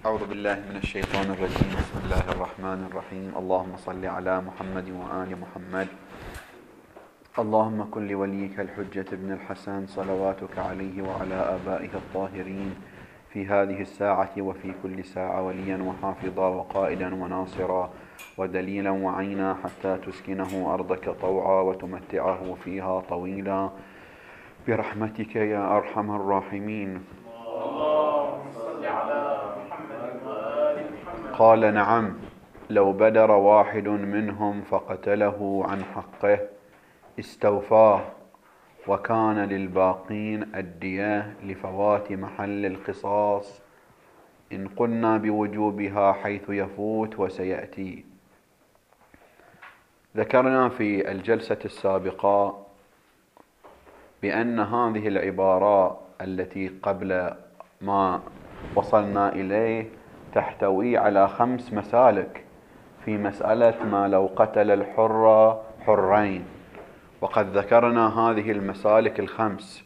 أعوذ بالله من الشيطان الرجيم. بسم الله الرحمن الرحيم. اللهم صل على محمد وآل محمد. اللهم كن لوليك الحجة ابن الحسن صلواتك عليه وعلى آبائه الطاهرين في هذه الساعة وفي كل ساعة وليا وحافظا وقائدا وناصرا ودليلا وعينا حتى تسكنه أرضك طوعا وتمتعه فيها طويلا برحمتك يا أرحم الراحمين. قال نعم، لو بدر واحد منهم فقتله عن حقه استوفاه، وكان للباقين الدية لفوات محل القصاص، إن قلنا بوجوبها حيث يفوت وسيأتي. ذكرنا في الجلسة السابقة بأن هذه العبارة التي قبل ما وصلنا إليه تحتوي على 5 مسالك في مسألة ما لو قتل الحر حرين، وقد ذكرنا هذه المسالك 5.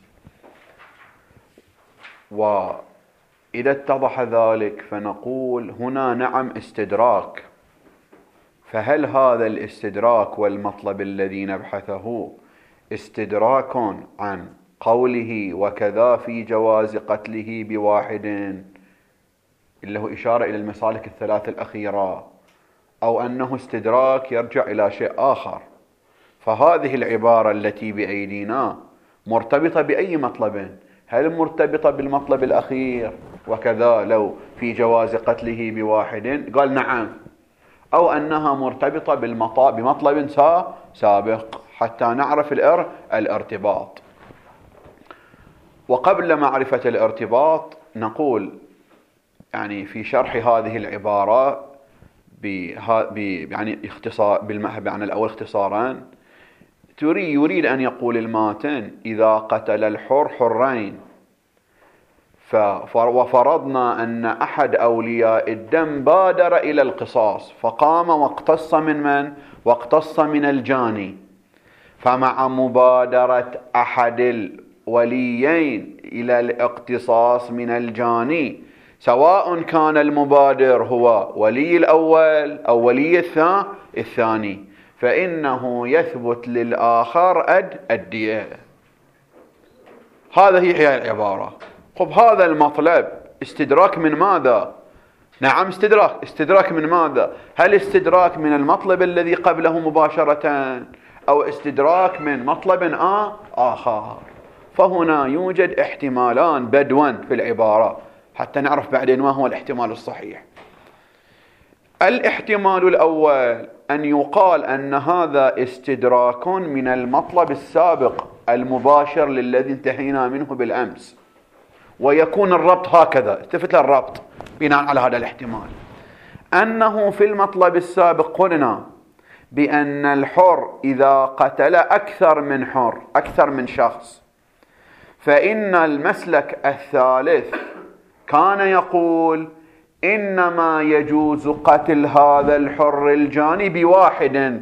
وإذا اتضح ذلك فنقول هنا نعم استدراك، فهل هذا الاستدراك والمطلب الذي نبحثه استدراك عن قوله وكذا في جواز قتله بواحد اللي هو إشارة إلى المسالك 3 الأخيرة، أو أنه استدراك يرجع إلى شيء آخر؟ فهذه العبارة التي بأيدينا مرتبطة بأي مطلب؟ هل مرتبطة بالمطلب الأخير وكذا لو في جواز قتله بواحد؟ قال نعم، أو أنها مرتبطة بمطلب سابق حتى نعرف الارتباط. وقبل معرفة الارتباط نقول يعني في شرح هذه العبارة يعني اختصار بالمعنى الأول اختصارا، يريد أن يقول الماتن إذا قتل الحر حرين وفرضنا أن أحد أولياء الدم بادر إلى القصاص فقام واقتص من؟ واقتص من الجاني، فمع مبادرة أحد الوليين إلى الاقتصاص من الجاني، سواء كان المبادر هو ولي الأول أو ولي الثاني، فإنه يثبت للآخر الدية. هذه هي العبارة. خب هذا المطلب استدراك من ماذا؟ نعم استدراك من ماذا؟ هل استدراك من المطلب الذي قبله مباشرة أو استدراك من مطلب آخر؟ فهنا يوجد احتمالان بدوا في العبارة حتى نعرف بعدين ما هو الاحتمال الصحيح. الاحتمال الأول أن يقال أن هذا استدراك من المطلب السابق المباشر للذي انتهينا منه بالأمس، ويكون الربط هكذا. التفت للربط بناء على هذا الاحتمال، أنه في المطلب السابق قلنا بأن الحر إذا قتل أكثر من حر، أكثر من شخص، فإن المسلك الثالث كان يقول إنما يجوز قتل هذا الحر الجاني بواحد،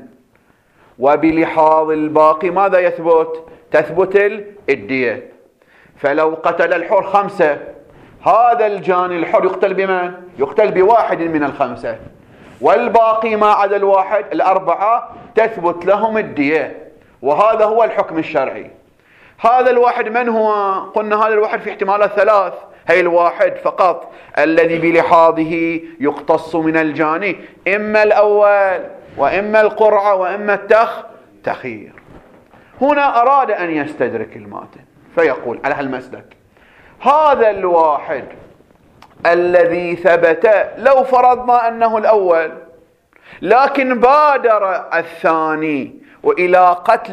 وبلحاظ الباقي ماذا يثبت؟ تثبت الدية. فلو قتل الحر 5، هذا الجاني الحر يقتل بمن؟ يقتل بواحد من ال5، والباقي ما عدا الواحد 4 تثبت لهم الدية. وهذا هو الحكم الشرعي. هذا الواحد من هو؟ قلنا هذا الواحد في احتمالات 3. هي الواحد فقط الذي بلحاظه يقتص من الجاني، إما الأول وإما القرعة وإما التخيير. هنا أراد أن يستدرك الماتن فيقول على هالمسلك هذا الواحد الذي ثبت لو فرضنا أنه الأول، لكن بادر الثاني وإلى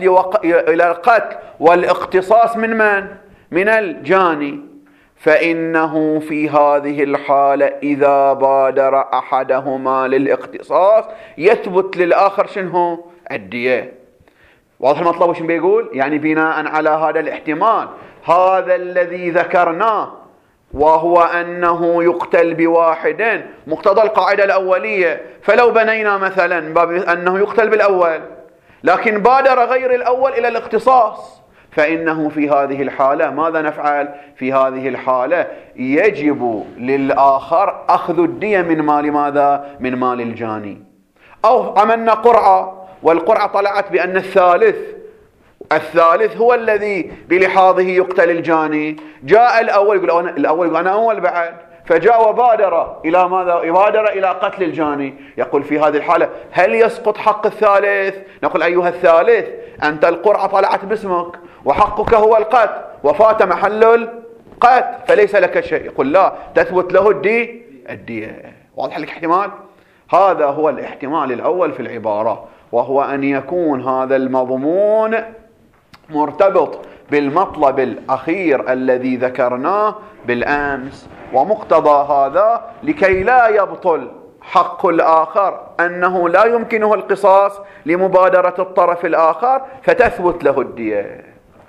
القتل والاقتصاص من؟ من الجاني، فإنه في هذه الحالة إذا بادر أحدهما للاقتصاص يثبت للآخر شنو؟ الدية. واضح المطلب وش بيقول؟ يعني بناء على هذا الاحتمال هذا الذي ذكرناه، وهو أنه يقتل بواحد، مقتضى القاعدة الأولية. فلو بنينا مثلا باب أنه يقتل بالأول لكن بادر غير الأول إلى الاقتصاص، فإنه في هذه الحالة ماذا نفعل؟ في هذه الحالة يجب للآخر أخذ الدية من مال ماذا؟ من مال الجاني. أو عملنا قرعة، والقرعة طلعت بأن الثالث هو الذي بلحاظه يقتل الجاني. جاء الأول يقول أنا أول بعد، فجاء وبادر إلى ماذا؟ يبادر إلى قتل الجاني. يقول في هذه الحالة هل يسقط حق الثالث؟ نقول أيها الثالث، أنت القرعة طلعت باسمك وحقك هو القتل وفات محل القتل فليس لك شيء. يقول لا، تثبت له الدية. واضح لك احتمال؟ هذا هو الاحتمال الأول في العبارة، وهو أن يكون هذا المضمون مرتبط بالمطلب الأخير الذي ذكرناه بالأمس. ومقتضى هذا لكي لا يبطل حق الآخر أنه لا يمكنه القصاص لمبادرة الطرف الآخر، فتثبت له الدية.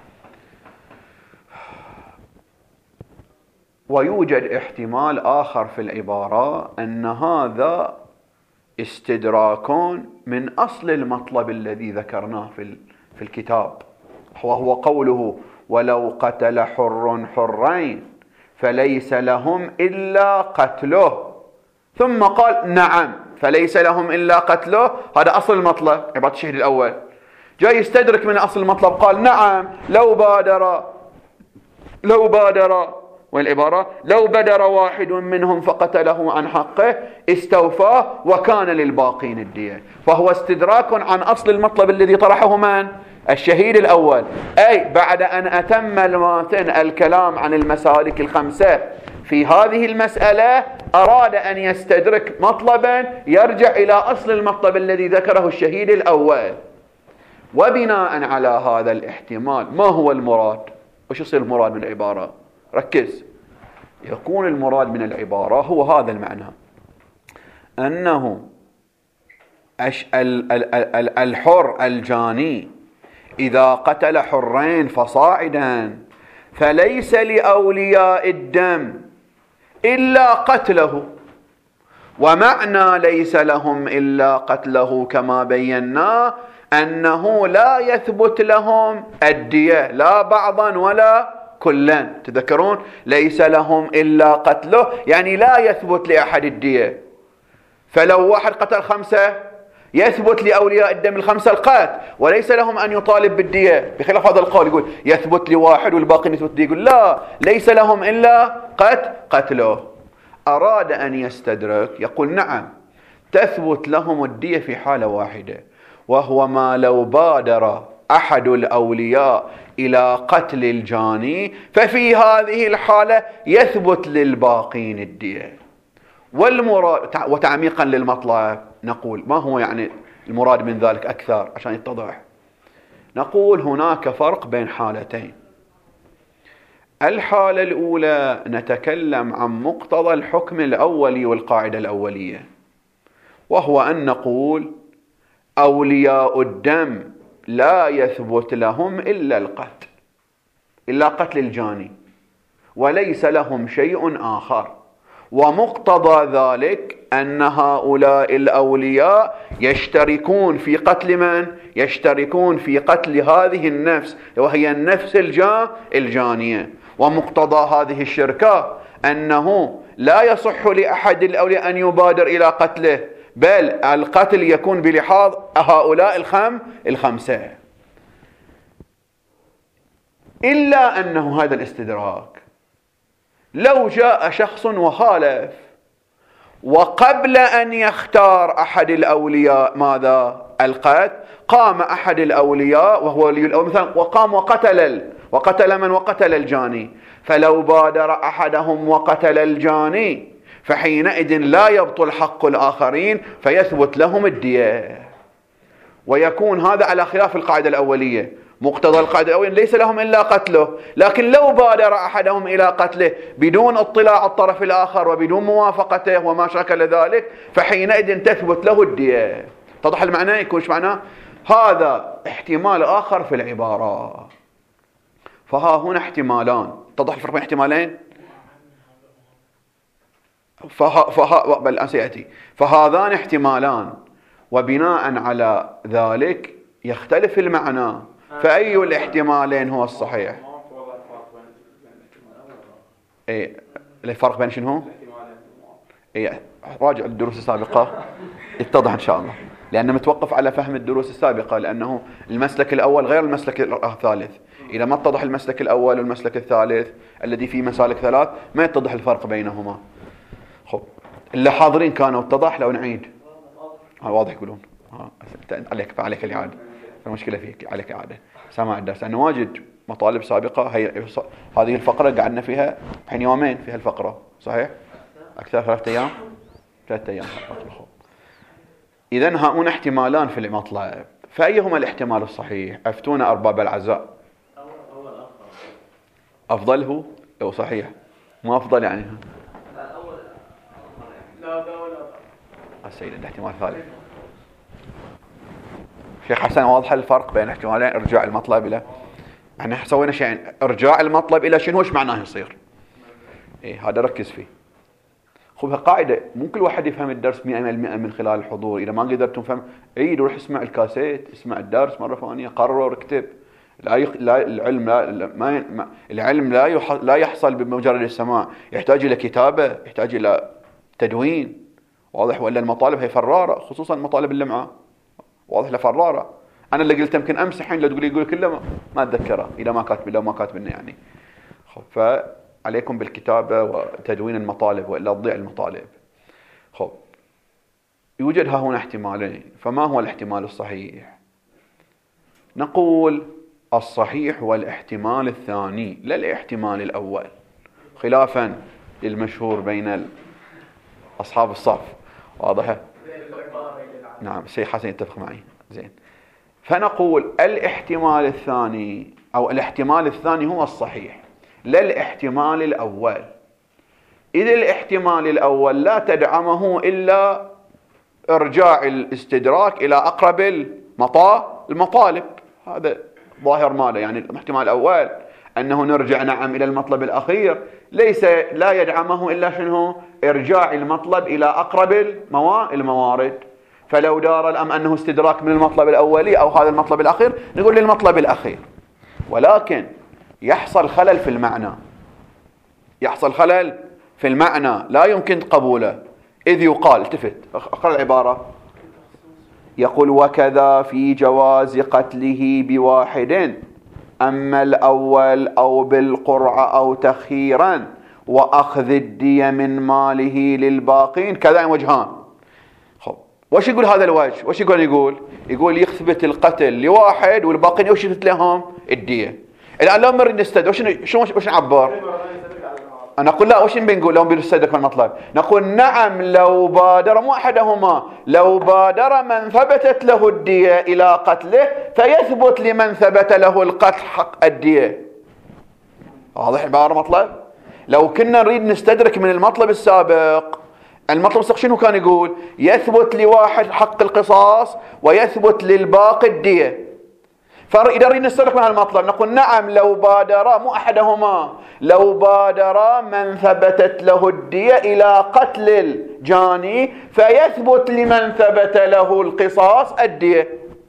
ويوجد احتمال آخر في العبارة أن هذا استدراك من أصل المطلب الذي ذكرناه في الكتاب، وهو قوله ولو قتل حر حرين فليس لهم إلا قتله، ثم قال نعم فليس لهم إلا قتله. هذا أصل المطلب، عبارة الشهيد الأول. جاي يستدرك من أصل المطلب، قال نعم لو بادر والعبارة لو بدر واحد منهم فقتله عن حقه استوفاه وكان للباقين الدية. فهو استدراك عن أصل المطلب الذي طرحه من؟ الشهيد الأول. أي بعد أن أتم الماتن الكلام عن المسالك الخمسة في هذه المسألة، أراد أن يستدرك مطلبا يرجع إلى أصل المطلب الذي ذكره الشهيد الأول. وبناء على هذا الاحتمال ما هو المراد؟ وش يصير المراد من العبارة؟ ركز. يكون المراد من العبارة هو هذا المعنى، أنه الحر الجاني إذا قتل حرين فصاعدا فليس لأولياء الدم إلا قتله. ومعنى ليس لهم إلا قتله كما بينا أنه لا يثبت لهم الدية لا بعضا ولا كلا. تذكرون ليس لهم إلا قتله يعني لا يثبت لأحد الدية. فلو واحد قتل 5 يثبت لأولياء الدم ال5 القتل وليس لهم أن يطالب بالدية، بخلاف هذا القول يقول يثبت لواحد والباقي يثبت دية. يقول لا، ليس لهم إلا قتله. أراد أن يستدرك، يقول نعم تثبت لهم الدية في حالة واحدة، وهو ما لو بادر أحد الأولياء إلى قتل الجاني ففي هذه الحالة يثبت للباقين الدية. والمراد وتعميقا للمطلب نقول ما هو يعني المراد من ذلك أكثر عشان يتضح. نقول هناك فرق بين حالتين. الحالة الأولى نتكلم عن مقتضى الحكم الأولي والقاعدة الأولية، وهو أن نقول أولياء الدم لا يثبت لهم إلا قتل الجاني وليس لهم شيء آخر. ومقتضى ذلك أن هؤلاء الأولياء يشتركون في قتل من؟ يشتركون في قتل هذه النفس وهي النفس الجانية. ومقتضى هذه الشركة أنه لا يصح لأحد الأولياء أن يبادر إلى قتله، بل القتل يكون بلحاظ هؤلاء الخمسة. إلا أنه هذا الاستدراك لو جاء شخص وخالف وقبل أن يختار أحد الأولياء ماذا؟ القتل، قام أحد الأولياء وهو ولي الأمر مثلا وقام وقتل من؟ وقتل الجاني. فلو بادر أحدهم وقتل الجاني فحينئذ لا يبطل حق الآخرين فيثبت لهم الدية. ويكون هذا على خلاف القاعدة الأولية. مقتضى القاعدة الأولية ليس لهم إلا قتله، لكن لو بادر أحدهم إلى قتله بدون اطلاع الطرف الآخر وبدون موافقته وما شاكل ذلك فحينئذ تثبت له الدية. تضح المعنى؟ يكونش معناه هذا احتمال آخر في العبارة. فها هنا احتمالان. تضح الفرق بين احتمالين؟ بل سيأتي. فهذان احتمالان، وبناء على ذلك يختلف المعنى. فأي الاحتمالين هو الصحيح؟ ايه الفرق بين شنو؟ ايه راجع الدروس السابقة يتضح ان شاء الله، لأنه متوقف على فهم الدروس السابقة، لأنه المسلك الأول غير المسلك الثالث. إذا ما اتضح المسلك الأول والمسلك الثالث الذي فيه مسالك ثلاث ما يتضح الفرق بينهما. خب اللي حاضرين كانوا اتضح لو نعيد؟ واضح يقولون عليك الإعادة، المشكلة فيك عليك إعادة سماع الدرس، لأنه واجد مطالب سابقة. هذه الفقرة قعدنا فيها الحين يومين فيها الفقرة، صحيح؟ أكثر 3 أيام 3 أيام. إذن هؤلاء احتمالان في المطلب، فأيهما الاحتمال الصحيح؟ أفتونا أرباب العزاء. أفضله أو صحيح؟ ما أفضل يعني؟ السيد الاحتمال الثالث. شيخ حسن واضح الفرق بين احتمالين ارجاع المطلب الى، احنا سوينا شيئين، ارجاع المطلب الى شنو، وش معناه يصير؟ ايه هذا ركز فيه. خذها قاعده، مو كل واحد يفهم الدرس 100% من خلال الحضور. اذا ما قدرتم تفهم عيد وروح اسمع الكاسيت، اسمع الدرس مره ثانيه، قرر اكتب. العلم لا يحصل بمجرد السماع، يحتاج الى كتابه، يحتاج الى تدوين. واضح؟ ولا المطالب هي فراره، خصوصا مطالب اللمعه، واضح لفراره. انا اللي قلت يمكن امس الحين لو تقولي يقول كله ما اتذكره اذا ما كاتب لنا يعني. فعليكم بالكتابه وتدوين المطالب والا تضيع المطالب. خب يوجد ها هنا احتمالين، فما هو الاحتمال الصحيح؟ نقول الصحيح هو الاحتمال الثاني لا الاحتمال الاول، خلافا للمشهور بين اصحاب الصف. واضح؟ نعم الشيخ حسن يتفق معي. زين، فنقول الاحتمال الثاني أو الاحتمال الثاني هو الصحيح لا الاحتمال الأول، إذ الاحتمال الأول لا تدعمه إلا إرجاع الاستدراك إلى أقرب المطالب. هذا ظاهر ماذا يعني الاحتمال الأول أنه نرجع نعم إلى المطلب الأخير، لا يدعمه إلا شنو؟ إرجاع المطلب إلى أقرب الموارد. فلو دار الأمر أنه استدراك من المطلب الأولي أو هذا المطلب الأخير نقول للمطلب الأخير، ولكن يحصل خلل في المعنى، يحصل خلل في المعنى لا يمكن قبوله. إذ يقال، التفت أقرأ العبارة، يقول وكذا في جواز قتله بواحد أما الأول أو بالقرعة أو تخييرا وأخذ الدية من ماله للباقين كذا وجهان. خب وش يقول هذا الوجه؟ وش يقول يثبت القتل لواحد والباقين وش يثبت لهم؟ الدية. الآن لو نريد نستدرك وش نعبر؟ أنا أقول لا، وش بنقول لهم بيستدرك من المطلب؟ نقول نعم لو بادر مو أحدهما، لو بادر من ثبتت له الدية إلى قتله فيثبت لمن ثبت له القتل حق الدية. واضح عبارة مطلب؟ لو كنا نريد نستدرك من المطلب السابق، المطلب السابق شنو كان يقول؟ يثبت لواحد حق القصاص ويثبت للباقي الدية. فإذا نريد نستدرك من هالمطلب نقول نعم لو بادر مو أحدهما، لو بادر من ثبتت له الدية إلى قتل الجاني فيثبت لمن ثبت له القصاص الدية.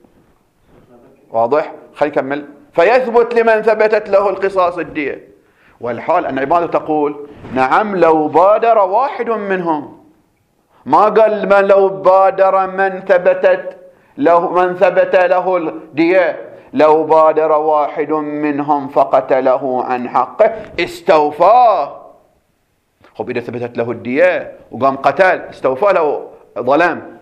واضح؟ خلينا نكمل. فيثبت لمن ثبتت له القصاص الدية، والحال أن عبادة تقول نعم لو بادر واحد منهم، ما قال من لو بادر من ثبت له الدية، لو بادر واحد منهم فقتله عن حقه استوفاه. خب إذا ثبتت له الدية وقام قتل استوفاه له ظلام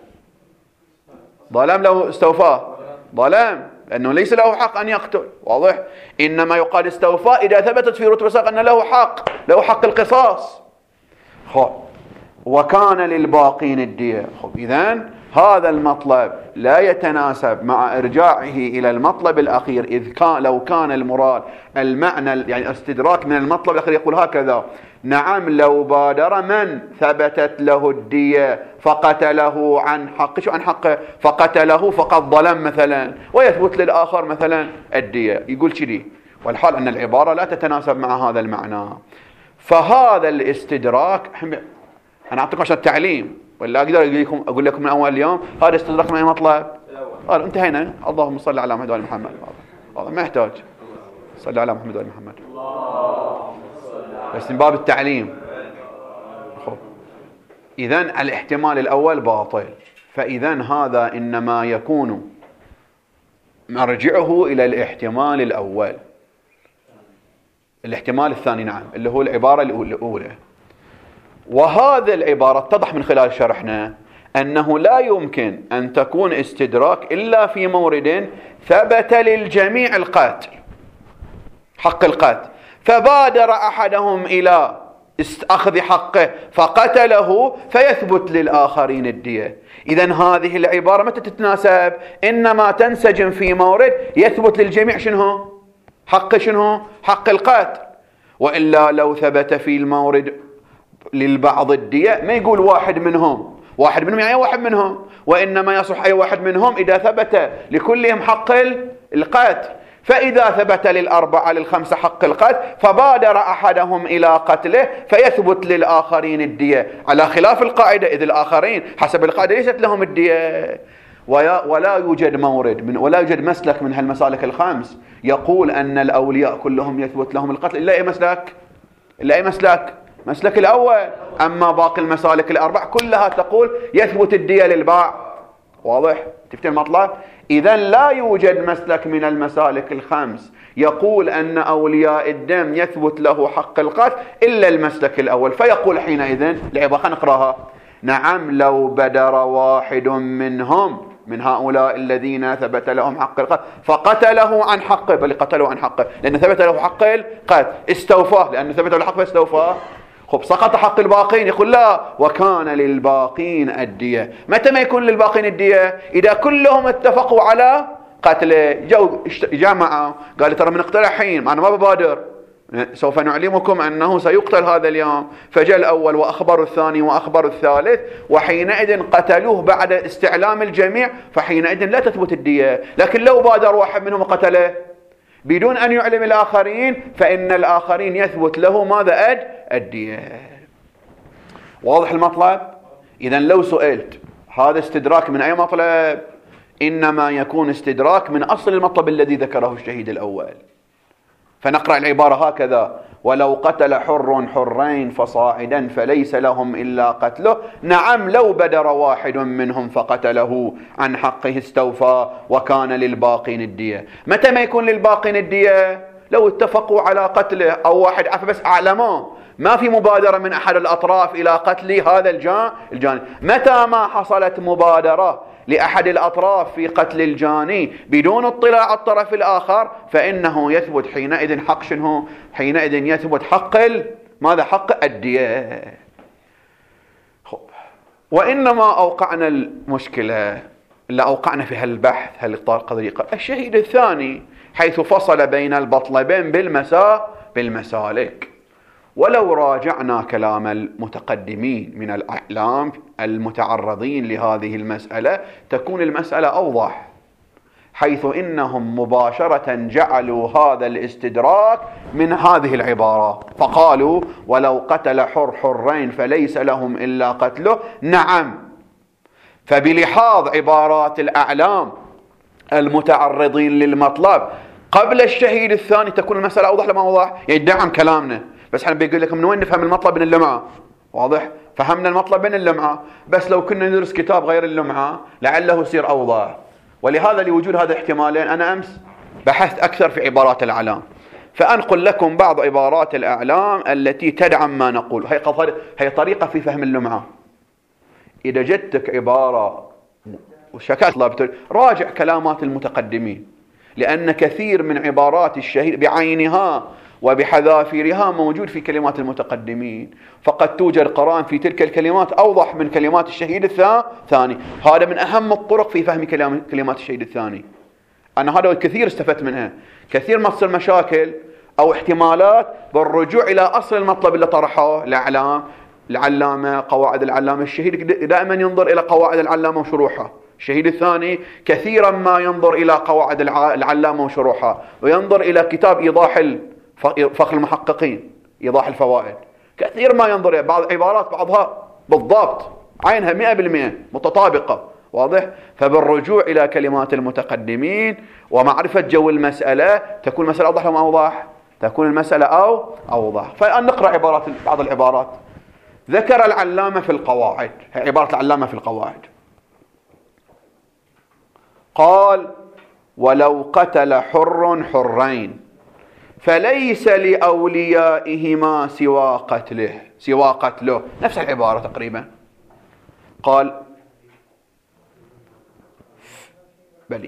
له استوفاه ظلام، لأنه ليس له حق أن يقتل. واضح؟ إنما يقال استوفاه إذا ثبتت في رتبة سابقة أن له حق القصاص. خب وكان للباقين الدية. خب إذن هذا المطلب لا يتناسب مع إرجاعه إلى المطلب الأخير، إذ لو كان المراد المعنى يعني استدراك من المطلب الأخير يقول هكذا نعم لو بادر من ثبتت له الدية فقتله عن حقه، شو عن حقه؟ فقتله فقد ظلم مثلا ويثبت للآخر مثلا الدية، يقول كذي. والحال أن العبارة لا تتناسب مع هذا المعنى. فهذا الاستدراك أنا أعطيكم عشان التعليم، ولا أقدر أقول لكم من أول اليوم هذا استدراك من أي مطلب؟ انتهينا. اللهم صل على محمد وعلى محمد. هذا ما يحتاج. صلى على محمد وآل محمد. بس من باب التعليم. إذن الاحتمال الأول باطل، فإذن هذا إنما يكون مرجعه إلى الاحتمال الأول. الاحتمال الثاني نعم اللي هو العبارة الأولى. وهذا العبارة اتضح من خلال شرحنا أنه لا يمكن أن تكون استدراك إلا في مورد ثبت للجميع القتل، حق القتل، فبادر أحدهم إلى أخذ حقه فقتله فيثبت للآخرين الدية. إذن هذه العبارة متى تتناسب؟ إنما تنسجم في مورد يثبت للجميع شنو؟ حق شنو؟ حق القتل. وإلا لو ثبت في المورد للبعض الدية ما يقول واحد منهم يعني أي واحد منهم، وإنما يصح أي واحد منهم إذا ثبت لكلهم حق القتل. فإذا ثبت للأربعة للخمسة حق القتل فبادر أحدهم إلى قتله فيثبت للآخرين الدية، على خلاف القاعدة إذ الآخرين حسب القاعدة ليست لهم الدية. ولا يوجد مورد ولا يوجد مسلك من هالمسالك الخمس يقول أن الأولياء كلهم يثبت لهم القتل إلا أي مسلك مسلك الأول. أما باقي المسالك الأربع كلها تقول يثبت الدية للباع. واضح؟ تفتح المطلب؟ إذن لا يوجد مسلك من المسالك الخمس يقول أن أولياء الدم يثبت له حق القتل إلا المسلك الأول. فيقول حينئذ العبارة خلينا نقراها: نعم لو بدر واحد منهم من هؤلاء الذين ثبت لهم حق القتل فقتله عن حقه، بل قتله عن حقه لأن ثبت له حق القتل، استوفاه لأنه ثبت له حقه استوفاه، خب سقط حق الباقين. يقول لا، وكان للباقين الدية. متى ما يكون للباقين الدية؟ إذا كلهم اتفقوا على قتله، جو جامعة قال ترى بنقتله حين، أنا ما ببادر، سوف نعلمكم أنه سيقتل هذا اليوم. فجاء الأول وأخبر الثاني وأخبر الثالث، وحينئذ قتلوه بعد استعلام الجميع، فحينئذ لا تثبت الدية. لكن لو بادر واحد منهم قتله بدون أن يعلم الآخرين فإن الآخرين يثبت له ماذا؟ الدية. واضح المطلب؟ إذن لو سئلت هذا استدراك من أي مطلب؟ إنما يكون استدراك من أصل المطلب الذي ذكره الشهيد الأول. فنقرأ العبارة هكذا: ولو قتل حر حرين فصاعدا فليس لهم إلا قتله، نعم لو بدر واحد منهم فقتله عن حقه استوفى وكان للباقين الدية. متى ما يكون للباقين الدية؟ لو اتفقوا على قتله أو واحد عفى بس أعلموه، ما في مبادرة من أحد الأطراف إلى قتل هذا الجاني. متى ما حصلت مبادرة لأحد الأطراف في قتل الجاني بدون اطلاع الطرف الآخر فإنه يثبت حينئذ حق شنو؟ حينئذ يثبت حق ماذا؟ حق الدية. وإنما أوقعنا المشكلة اللي أوقعنا في هالبحث هالطريقة الشهيد الثاني، حيث فصل بين المطلبين بالمسالك. ولو راجعنا كلام المتقدمين من الأعلام المتعرضين لهذه المسألة تكون المسألة أوضح، حيث إنهم مباشرة جعلوا هذا الاستدراك من هذه العبارة، فقالوا ولو قتل حرين فليس لهم إلا قتله. نعم، فبلحاظ عبارات الأعلام المتعرضين للمطلب قبل الشهيد الثاني تكون المسألة أوضح لما أوضح. يدعم كلامنا، بس احنا بيقول لكم من وين نفهم المطلب من اللمعة. واضح؟ فهمنا المطلب من اللمعة، بس لو كنا ندرس كتاب غير اللمعة لعله يصير أوضح. ولهذا لوجود هذا الاحتمالين أنا أمس بحثت أكثر في عبارات الأعلام، فأنقل لكم بعض عبارات الأعلام التي تدعم ما نقول. هي طريقة في فهم اللمعة. إذا جدتك عبارة وشكلت راجع كلامات المتقدمين، لأن كثير من عبارات الشهيد بعينها وبحذافيرها موجود في كلمات المتقدمين، فقد توجد قرائن في تلك الكلمات أوضح من كلمات الشهيد الثاني. هذا من أهم الطرق في فهم كلمات الشهيد الثاني. أنا هذا كثير استفدت منها. كثير ما تصير مشاكل أو احتمالات بالرجوع إلى أصل المطلب اللي طرحه العلامة، قواعد العلامة. الشهيد دائما ينظر إلى قواعد العلامة وشروحها. الشهيد الثاني كثيرا ما ينظر إلى قواعد العلامة وشروحها، وينظر إلى كتاب إيضاح فخر المحققين، إيضاح الفوائد. كثير ما ينظر إلى بعض عبارات بعضها بالضبط عينها 100% متطابقة، واضح؟ فبالرجوع إلى كلمات المتقدمين ومعرفة جو المسألة تكون المسألة أوضح أو أوضح؟ تكون المسألة أوضح. فالآن نقرأ بعض العبارات. ذكر العلامة في القواعد، عبارة العلامة في القواعد، قال: ولو قتل حر حرين فليس لأوليائهما سوى قتله. نفس العبارة تقريبا. قال بلي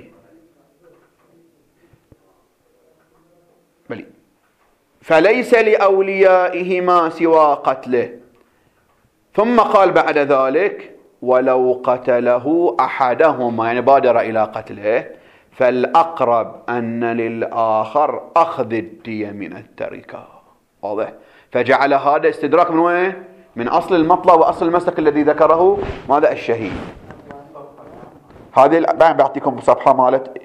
فليس لأوليائهما سوى قتله. ثم قال بعد ذلك: ولو قتله أحدهما، يعني بادر إلى قتله، فالأقرب أن للآخر أخذ الدية من التركة. واضح؟ فجعل هذا استدراك من وين؟ من أصل المطلب وأصل المسلك الذي ذكره ماذا؟ الشهيد. هذه الآن بعطيكم صفحة مالت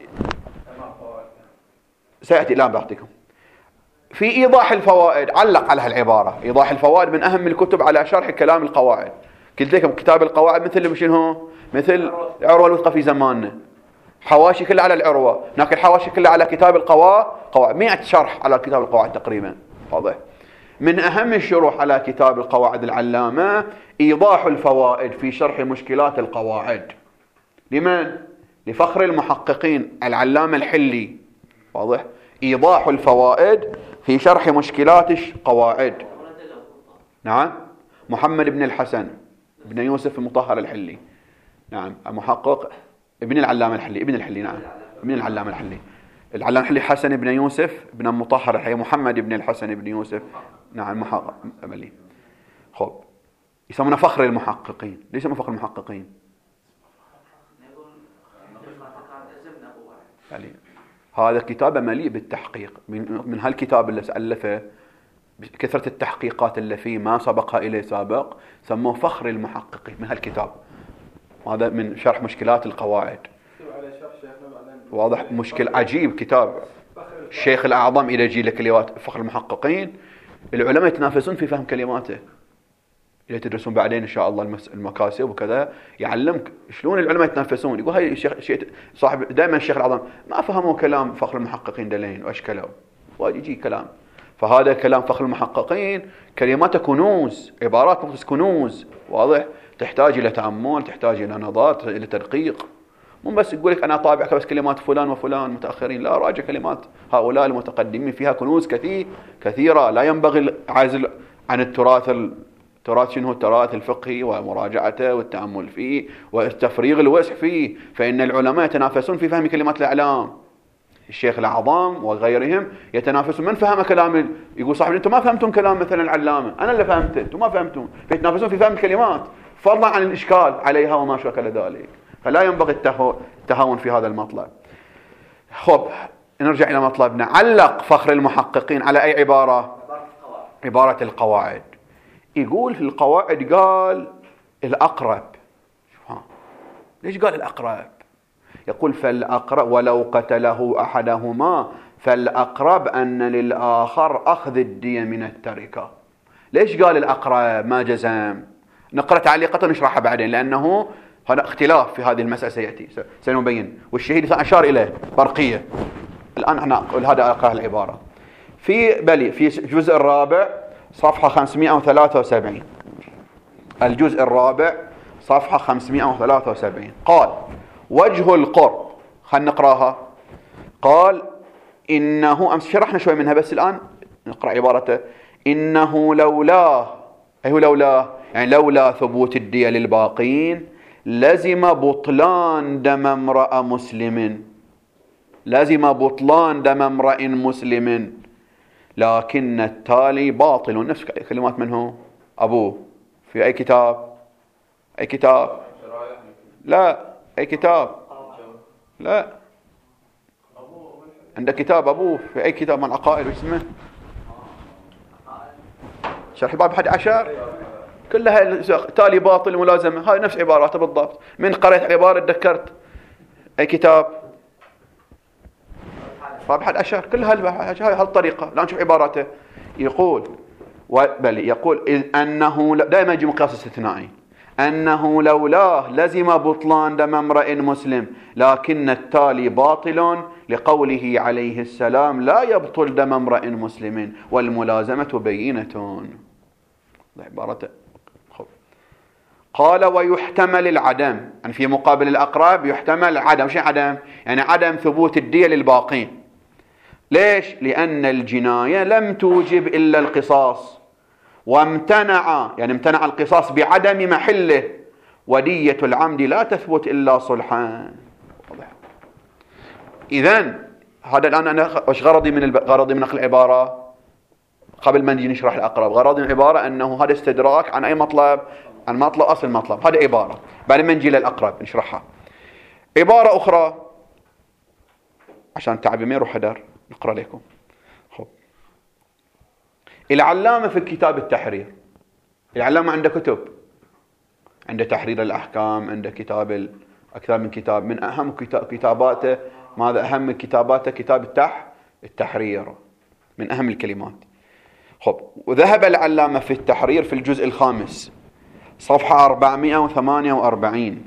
سيأتي الآن بعطيكم. في إيضاح الفوائد علق على هالعبارة. إيضاح الفوائد من أهم الكتب على شرح كلام القواعد. قلت لكم كتاب القواعد مثل شنو؟ مثل العروة الوثقى في زماننا، حواشي كلها على العروة، هناك الحواشي كلها على كتاب القواعد، 100 شرح على كتاب القواعد تقريبا. واضح؟ من أهم الشروح على كتاب القواعد العلامة إيضاح الفوائد في شرح مشكلات القواعد. لمن؟ لفخر المحققين العلامة الحلي. واضح؟ إيضاح الفوائد في شرح مشكلات القواعد. نعم، محمد بن الحسن بن يوسف المطهر الحلي. نعم، المحقق ابن العلامة الحلي، ابن الحلي. نعم، ابن العلامة الحلي. العلامة الحلي حسن بن يوسف بن المطهر الحلي، محمد بن الحسن بن يوسف. نعم، محقق أملي. خب، يسمونه فخر المحققين. ليش يسمونه فخر المحققين؟ هذا كتاب مليء بالتحقيق. من هالكتاب اللي ألفه كثرة التحقيقات اللي فيه ما سبقها إليه سابق، سموه فخر المحققين من هالكتاب. هذا من شرح مشكلات القواعد. واضح؟ مشكل عجيب كتاب. الشيخ الأعظم إلى جيل كلمات فخر المحققين. العلماء يتنافسون في فهم كلماته. إذا تدرسون بعدين إن شاء الله المكاسب وكذا يعلمك شلون العلماء يتنافسون. يقول هاي شيء صاحب دائما الشيخ الأعظم ما فهموا كلام فخر المحققين دلين وأشكلوا ويجي كلام. فهذا كلام فخر المحققين كلماته كنوز، عبارات مقدس كنوز. واضح؟ تحتاج إلى تأمل، تحتاج إلى نظر، إلى تدقيق. مو بس يقول لك أنا طابع بس كلمات فلان وفلان متأخرين، لا، راجع كلمات هؤلاء المتقدمين فيها كنوز كثيرة. لا ينبغي العزل عن التراث شنو؟ التراث الفقهي ومراجعته والتأمل فيه والتفريغ الوسع فيه. فإن العلماء يتنافسون في فهم كلمات الإعلام. الشيخ الأعظم وغيرهم يتنافسون من فهم كلام. يقول صاحب أنتم ما فهمتون كلام مثلا العلامة، أنا اللي فهمته، أنتم ما فهمتون. فيتنافسون في فهم الكلمات فضلا عن الإشكال عليها وما شكل ذلك. فلا ينبغي التهاون في هذا المطلب. خب، نرجع إلى مطلبنا. علق فخر المحققين على أي عبارة؟ عبارة القواعد. يقول في القواعد قال الأقرب. ليش قال الأقرب؟ يقول فالأقرب ولو قتله أحدهما فالأقرب أن للآخر أخذ الدية من التركة. ليش قال الأقرب ما جزم؟ نقرأ تعليقة ونشرحها بعدين، لأنه هذا اختلاف في هذه المسألة سيأتي سنبين. والشهيد أشار إليه برقية. الآن احنا هذا أقرأ العبارة في الجزء الرابع صفحة 573. الجزء الرابع صفحة 573 قال: وجه القرب. خلينا نقراها. قال: إنه، أمس شرحنا شوي منها بس الآن نقرأ عبارته. إنه لولاه، أي هو لولاه؟ يعني لولا ثبوت الدية للباقين لزم بطلان دم امرأ مسلم، لزم بطلان دم امرئ مسلم، لكن التالي باطل. نفس كلمات منه أبوه في أي كتاب؟ أي كتاب؟ لا، أي كتاب؟ لا، عندك كتاب أبوه في أي كتاب من العقائد اسمه؟ شرح باب 11 كلها تالي باطل ملازمة. هاي نفس عباراته بالضبط. من قرأت عبارة تذكرت أي كتاب؟ باب 11 كلها هاي هالطريقة. لا نشوف عباراته. يقول يقول أنه دائما يجي مقياس استثنائي. أنه لولاه لزم بطلان دم امرئ مسلم، لكن التالي باطل لقوله عليه السلام لا يبطل دم امرئ مسلم والملازمة بينة. عبارته قال ويحتمل العدم، يعني في مقابل الأقرب يحتمل العدم. شو عدم؟ يعني عدم ثبوت الدية للباقين. ليش؟ لأن الجناية لم توجب إلا القصاص، وامتنع، يعني امتنع القصاص بعدم محله، ودية العمد لا تثبت إلا صلحا. إذن هذا الآن أنا وش غرضي من نقل العبارة قبل ما نجي نشرح الأقرب؟ غرضي من العبارة أنه هذا استدراك عن أي مطلب؟ عن مطلب أصل المطلب. هذا عبارة، بعد ما نجي للأقرب نشرحها. عبارة أخرى عشان تعبي ما يروح هدر نقرأ لكم. خب. العلامة في كتاب التحرير، العلامة عنده كتب، عنده تحرير الأحكام، عنده كتاب أكثر من كتاب، من أهم كتاباته، ماذا أهم كتاباته؟ كتاب التحرير، من أهم الكلمات. خب. وذهب العلامة في التحرير في الجزء الخامس صفحة 448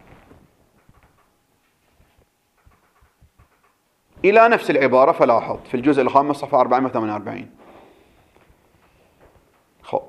إلى نفس العبارة، فلاحظ في الجزء الخامس صفحة 448. خب.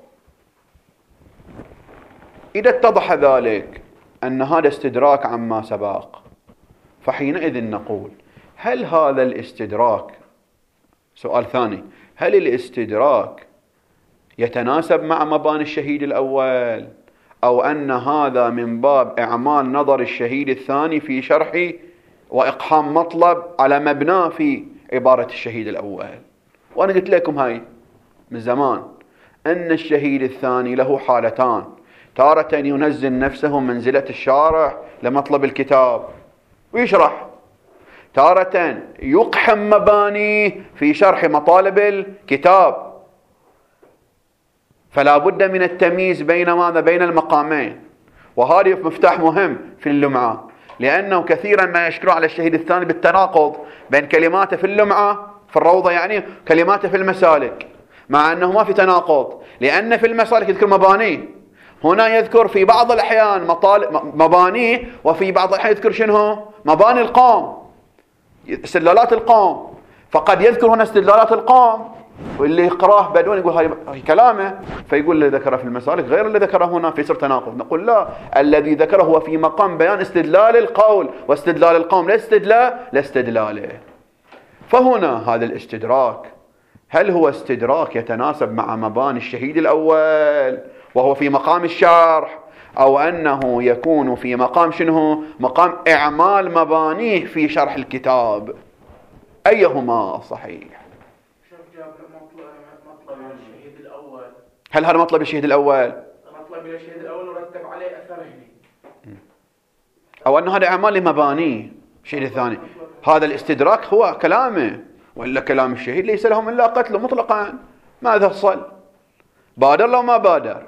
إذا اتضح ذلك أن هذا استدراك عما سبق، فحينئذ نقول هل هذا الاستدراك، سؤال ثاني، هل الاستدراك يتناسب مع مباني الشهيد الأول، أو أن هذا من باب إعمال نظر الشهيد الثاني في شرح وإقحام مطلب على مبناه في عبارة الشهيد الأول؟ وأنا قلت لكم هاي من زمان أن الشهيد الثاني له حالتان: تارة ينزل نفسه منزلة الشارح لمطلب الكتاب ويشرح، تارة يقحم مبانيه في شرح مطالب الكتاب. فلا بد من التمييز بين ماذا؟ بين المقامين. وهذا مفتاح مهم في اللمعة، لأنه كثيرا ما يشكر على الشهيد الثاني بالتناقض بين كلماته في اللمعة في الروضة، يعني كلماته في المسالك، مع أنه ما في تناقض، لأن في المسالك يذكر مبانيه، هنا يذكر في بعض الأحيان مبانيه، وفي بعض الأحيان يذكر شنو؟ مباني القوم، استدلالات القوم. فقد يذكر هنا استدلالات القوم، واللي يقراه بدون يقول هاي كلامه، فيقول اللي ذكره في المسالك غير اللي ذكره هنا، في سر تناقض. نقول لا، الذي ذكره هو في مقام بيان استدلال القول واستدلال القوم، لا استدلاله. فهنا هذا الاستدراك هل هو استدراك يتناسب مع مباني الشهيد الأول وهو في مقام الشرح، أو أنه يكون في مقام شنو؟ مقام إعمال مبانيه في شرح الكتاب؟ أيهما صحيح؟ الشهيد الأول. هل هذا مطلب الشهيد الأول؟ مطلب الشهيد الأول ورتب عليه أثره، أو أنه هذا إعمال لمبانيه الشهيد الثاني؟ هذا الاستدراك هو كلامه، وإلا كلام الشهيد ليس لهم إلا قتله مطلقا. ماذا فصل؟ بادر لو ما بادر؟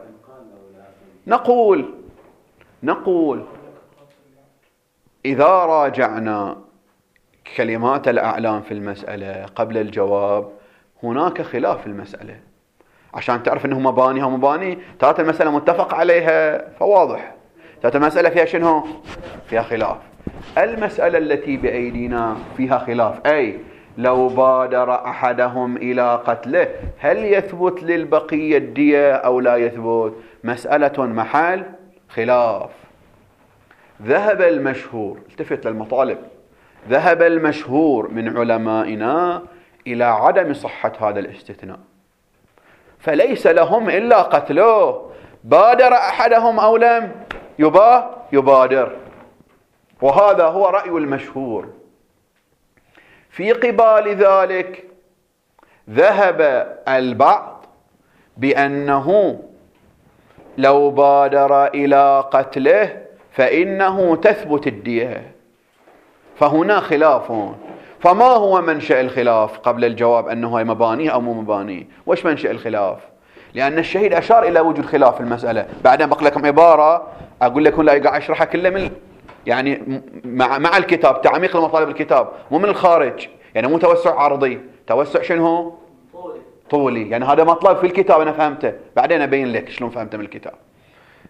نقول إذا راجعنا كلمات الأعلام في المسألة قبل الجواب هناك خلاف في المسألة، عشان تعرف أنه مبانيها ومباني. ترى المسألة متفق عليها فواضح، ترى المسألة فيها شنو؟ فيها خلاف. المسألة التي بأيدينا فيها خلاف، أي لو بادر أحدهم إلى قتله هل يثبت للبقية الدية أو لا يثبت؟ مسألة محل خلاف. ذهب المشهور، التفت للمطالب، ذهب المشهور من علمائنا إلى عدم صحة هذا الاستثناء، فليس لهم إلا قتله، بادر أحدهم أو لم يبادر. وهذا هو رأي المشهور. في قبال ذلك ذهب البعض بأنه لو بادر إلى قتله فإنه تثبت الدية. فهنا خلاف. فما هو منشأ الخلاف قبل الجواب أنه هي مبانيه أو مو مبانيه؟ وش منشأ الخلاف؟ لأن الشهيد أشار إلى وجود خلاف في المسألة. بعدين بقول لكم عبارة أقول لكم لا يقع أشرحها كله من يعني مع الكتاب، تعميق لمطالب الكتاب، مو من الخارج، يعني مو توسع عرضي، توسع شنو؟ طولي. يعني هذا مطلب في الكتاب أنا فهمته، بعدين أبين لك شلون فهمته من الكتاب.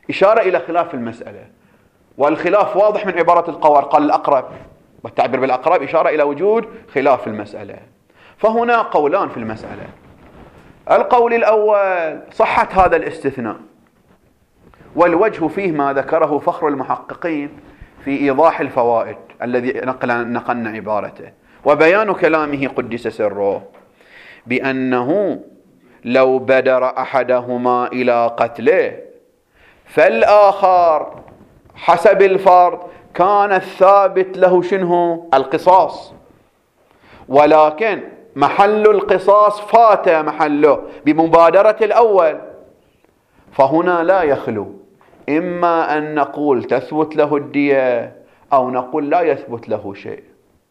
إشارة إلى خلاف في المسألة، والخلاف واضح من عبارة القوار، قال الأقرب، والتعبير بالأقرب إشارة إلى وجود خلاف في المسألة. فهنا قولان في المسألة. القول الأول صحة هذا الاستثناء، والوجه فيه ما ذكره فخر المحققين في إيضاح الفوائد الذي نقلنا عبارته، وبيان كلامه قدس سره بأنه لو بدر أحدهما إلى قتله فالآخر حسب الفرض كان الثابت له شنو؟ القصاص، ولكن محل القصاص فات محله بمبادرة الأول، فهنا لا يخلو إما أن نقول تثبت له الدية أو نقول لا يثبت له شيء،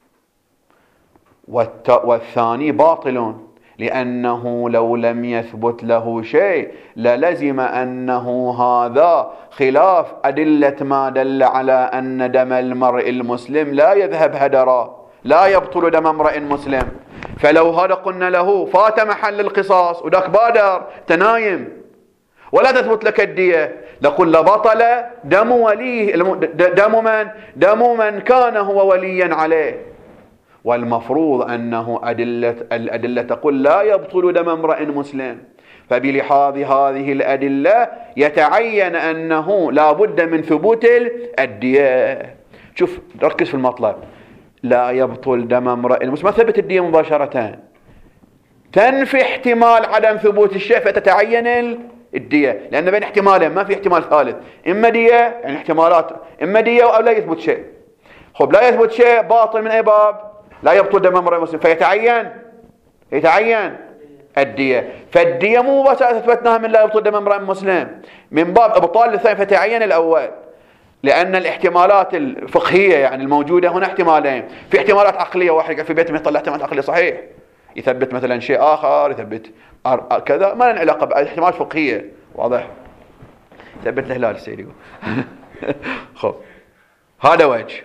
والثاني باطل، لأنه لو لم يثبت له شيء للزم أنه هذا خلاف أدلة ما دل على أن دم المرء المسلم لا يذهب هدرا، لا يبطل دم امرئ مسلم. فلو هذا قلنا له فات محل القصاص وذاك بادر تنايم ولا تثبت لك الدية، لقل لبطل دم وليه، دم من كان هو وليا عليه. والمفروض أنه الأدلة تقول لا يبطل دم امرئ مسلم، فبلحاظ هذه الأدلة يتعين أنه لا بد من ثبوت الدية. شوف ركز في المطلب، لا يبطل دم امرئ مسلم، ما ثبت الدية مباشرة، تنفي احتمال عدم ثبوت الشيء فتتعين الدية، لأن بين احتمالين ما في احتمال ثالث، إما دية يعني احتمالات، إما دية أو لا يثبت شيء. خب لا يثبت شيء باطل من أي باب؟ لا يبطل دم امرئ مسلم، فيتعين الدية. فالدية مو بس أثبتناها من لا يبطل دم امرئ مسلم، من باب إبطال الثاني فتعين الأول، لأن الاحتمالات الفقهية يعني الموجودة هنا احتمالين، في احتمالات عقلية، واحد في بيته يطلع احتمال عقلي صحيح يثبت مثلا شيء آخر، يثبت كذا، ما لنا علاقة باحتمالات فقهية، واضح؟ يثبت الهلال السيد يقول. خب هذا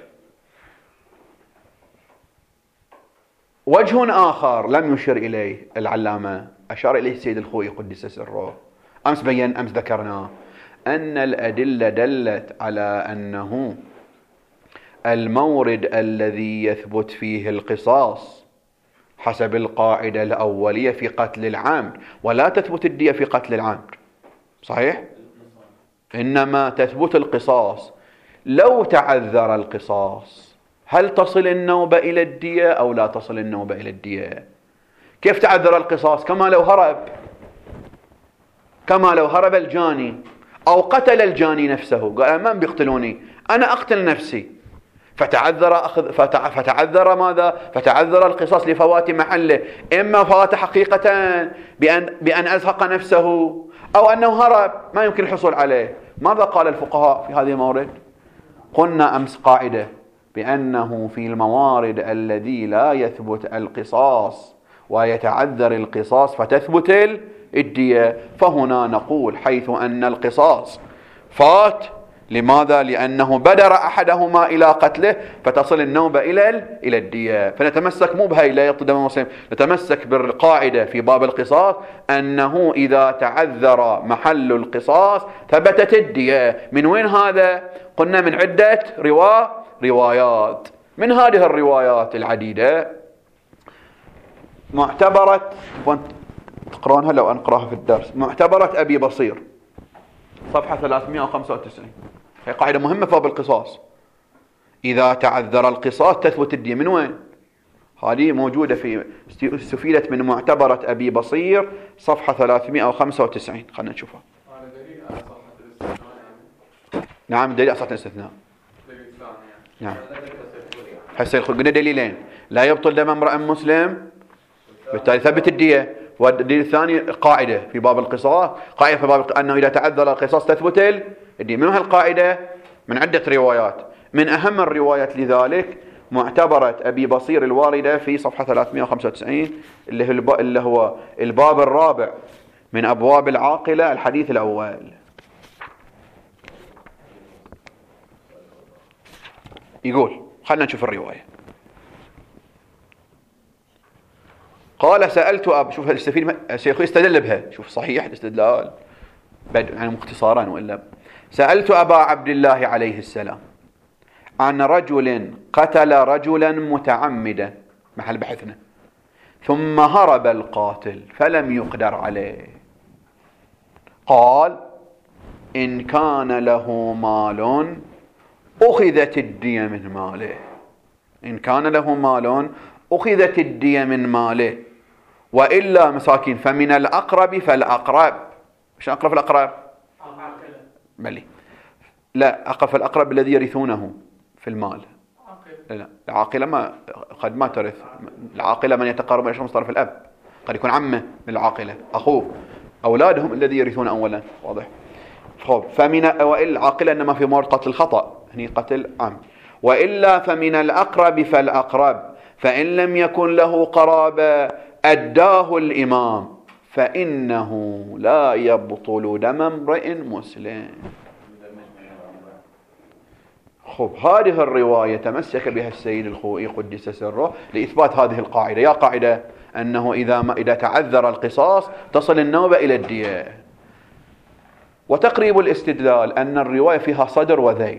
وجه آخر لم يشر إليه العلامة، أشار إليه السيد الخوئي قدس سره، أمس ذكرنا أن الأدلة دلت على أنه المورد الذي يثبت فيه القصاص حسب القاعدة الأولية في قتل العمد، ولا تثبت الدية في قتل العمد، صحيح؟ إنما تثبت القصاص. لو تعذر القصاص هل تصل النوبة إلى الدية أو لا تصل النوبة إلى الدية؟ كيف تعذر القصاص؟ كما لو هرب الجاني أو قتل الجاني نفسه، قال من بيقتلوني، أنا أقتل نفسي، فتعذر ماذا؟ فتعذر القصاص لفوات محله، إما فات حقيقة بأن أزهق نفسه، أو أنه هرب ما يمكن الحصول عليه. ماذا قال الفقهاء في هذه المورد؟ قلنا أمس قاعدة بأنه في الموارد الذي لا يثبت القصاص ويتعذر القصاص فتثبت الدية، فهنا نقول حيث أن القصاص فات، لماذا؟ لأنه بدر أحدهما إلى قتله فتصل النوبة إلى الدية. فنتمسك مو بهاي لا يبطل دم المسلم، نتمسك بالقاعدة في باب القصاص أنه إذا تعذر محل القصاص ثبتت الدية. من وين هذا؟ قلنا من عدة روايات. من هذه الروايات العديدة معتبرة، تقرونها لو أنقرأها في الدرس، معتبرة أبي بصير صفحة 395، هي قاعدة مهمة في باب القصاص. إذا تعذر القصاص تثبت الدية. من وين؟ هذه موجودة في استفيدت من معتبرة أبي بصير صفحة 395. خلنا نشوفها. نعم دليل على صحة الاستثناء. نعم حسين قلنا دليلين، لا يبطل دم امرئ مسلم بالتالي ثبت الدية، والدليل الثاني قاعدة في باب القصاص، قاعدة في باب أنه إذا تعذر القصاص تثبت الدية. من هالقاعدة؟ من عدة روايات، من أهم الروايات لذلك معتبرة أبي بصير الواردة في صفحة 395 اللي هو الباب الرابع من أبواب العاقلة، الحديث الأول. يقول خلنا نشوف الرواية. قال سألت شوف هالاستفيد شيخ يستدل بها، شوف صحيح الاستدلال يعني مختصرا، وإلا سألت أبا عبد الله عليه السلام عن رجل قتل رجلا متعمدا، محل بحثنا، ثم هرب القاتل فلم يقدر عليه. قال: إن كان له مال أخذت الدية من ماله. إن كان له مال أخذت الدية من ماله، وإلا مساكين فمن الأقرب فالأقرب. مش أقرب الأقرب؟ بلي لا، أقرب الأقرب الذي يرثونه في المال. لا، العاقلة ما قد ما ترث. العاقلة من يتقارب إلى شخص طرف الأب، قد يكون عمه للعاقلة، أخوه، أولادهم الذي يرثون أولا. واضح؟ وإلا العاقلة إنما في مورد قتل الخطأ، هني قتل عم. وإلا فمن الأقرب فالأقرب، فإن لم يكن له قرابة أداه الإمام فإنه لا يبطل دم امرئ مسلم. هذه الرواية تمسك بها السيد الخوئي قدس سره لإثبات هذه القاعدة. يا قاعدة أنه إذا تعذر القصاص تصل النوبة إلى الدية. وتقريب الاستدلال أن الرواية فيها صدر وذيل.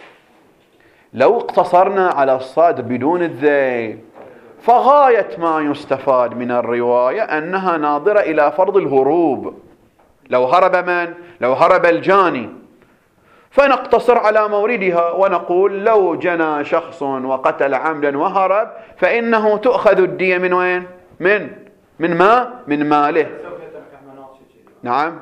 لو اقتصرنا على الصدر بدون الذيل فغاية ما يستفاد من الرواية أنها ناظرة إلى فرض الهروب. لو هرب من؟ لو هرب الجاني، فنقتصر على موردها ونقول لو جنى شخص وقتل عمدا وهرب فإنه تؤخذ الدية من وين؟ من ماله. نعم،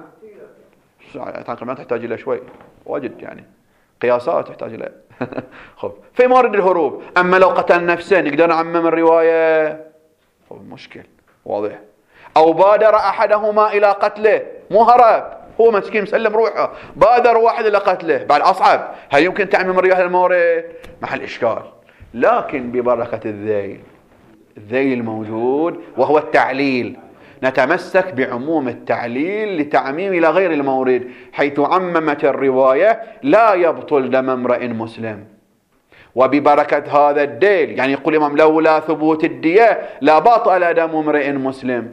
ما تحتاج إلى شوي واجد، يعني قياسات تحتاج إلى خب في مورد الهروب. أما لو قتل نفسه نقدر نعمم الرواية؟ مشكل. واضح؟ أو بادر أحدهما إلى قتله، مو هرب، هو مسكين مسلم روحه، بادر واحد إلى قتله، بعد أصعب. هل يمكن تعميم الرواية المورد؟ محل إشكال. لكن ببركة الذيل الموجود وهو التعليل، نتمسك بعموم التعليل لتعميم إلى غير المورد، حيث عممت الرواية لا يبطل دم امرئ مسلم. وببركة هذا الدليل، يعني يقول الإمام لولا ثبوت الدية لا بطل دم امرئ مسلم.